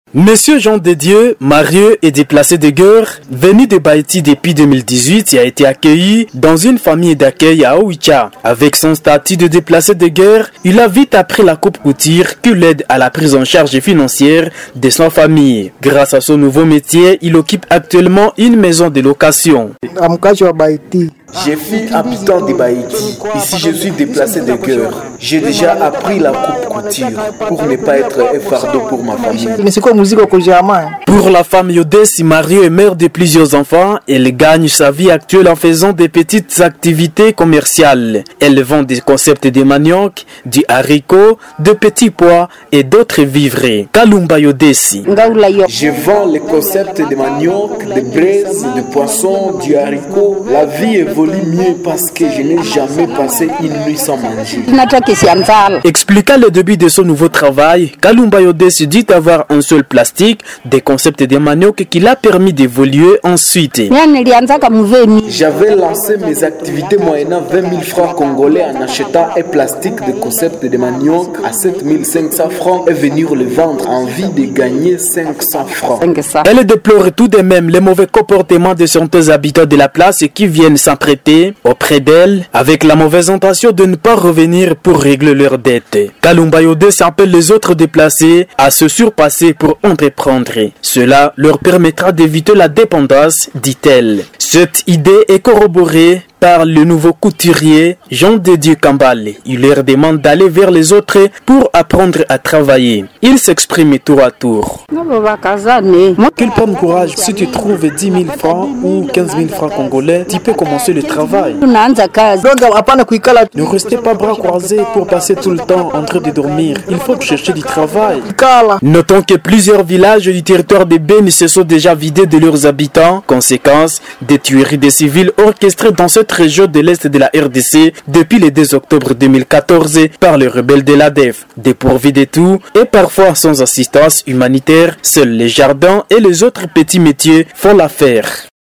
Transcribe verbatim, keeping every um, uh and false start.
Monsieur Jean de Dieu, marié et déplacé de guerre, venu de Baïti depuis deux mille dix-huit, il a été accueilli dans une famille d'accueil à Oicha. Avec son statut de déplacé de guerre, il a vite appris la coupe couture qui l'aide à la prise en charge financière de sa famille. Grâce à son nouveau métier, il occupe actuellement une maison de location. Je suis habitant de Baïti. Ici, je suis déplacé de cœur. J'ai déjà appris la coupe couture pour ne pas être un fardeau pour ma famille. Pour la femme Yodessi, mariée et mère de plusieurs enfants, elle gagne sa vie actuelle en faisant des petites activités commerciales. Elle vend des concepts de manioc, du haricot, de petits pois et d'autres vivres. Kalumba Yodessi. Je vends les concepts de manioc, de braise, de poisson, du haricot. La vie évolue mieux parce que je n'ai jamais passé une nuit sans manger. Expliquant le début de son nouveau travail, Kalumba Yodessi dit avoir un seul plastique, des concepts de manioc qui l'a permis d'évoluer ensuite. J'avais lancé mes activités moyennant vingt mille francs congolais en achetant un plastique de concept de manioc à sept mille cinq cents francs et venir le vendre en vue de gagner cinq cents francs. Elle déplore tout de même les mauvais comportements de certains habitants de la place qui viennent s'emprêter auprès d'elle avec la mauvaise intention de ne pas revenir pour régler leurs dettes. Kalumba Yodessi appelle les autres déplacés à se surpasser pour entreprendre. Cela leur permettra d'éviter la dépendance, dit-elle. Cette idée est corroborée par le nouveau couturier Jean de Dieu Kambale. Il leur demande d'aller vers les autres pour apprendre à travailler. Il s'exprime tour à tour. Qu'ils prennent courage. Si tu trouves dix mille francs ou quinze mille francs congolais, tu peux commencer le travail. Ne restez pas bras croisés pour passer tout le temps en train de dormir. Il faut chercher du travail. Notons que plusieurs villages du territoire de Beni se sont déjà vidés de leurs habitants. Conséquence, des tueries de civils orchestrées dans cette région de l'Est de la R D C depuis le deux octobre deux mille quatorze par les rebelles de l'A D F. Dépourvus de tout et parfois sans assistance humanitaire, seuls les jardins et les autres petits métiers font l'affaire.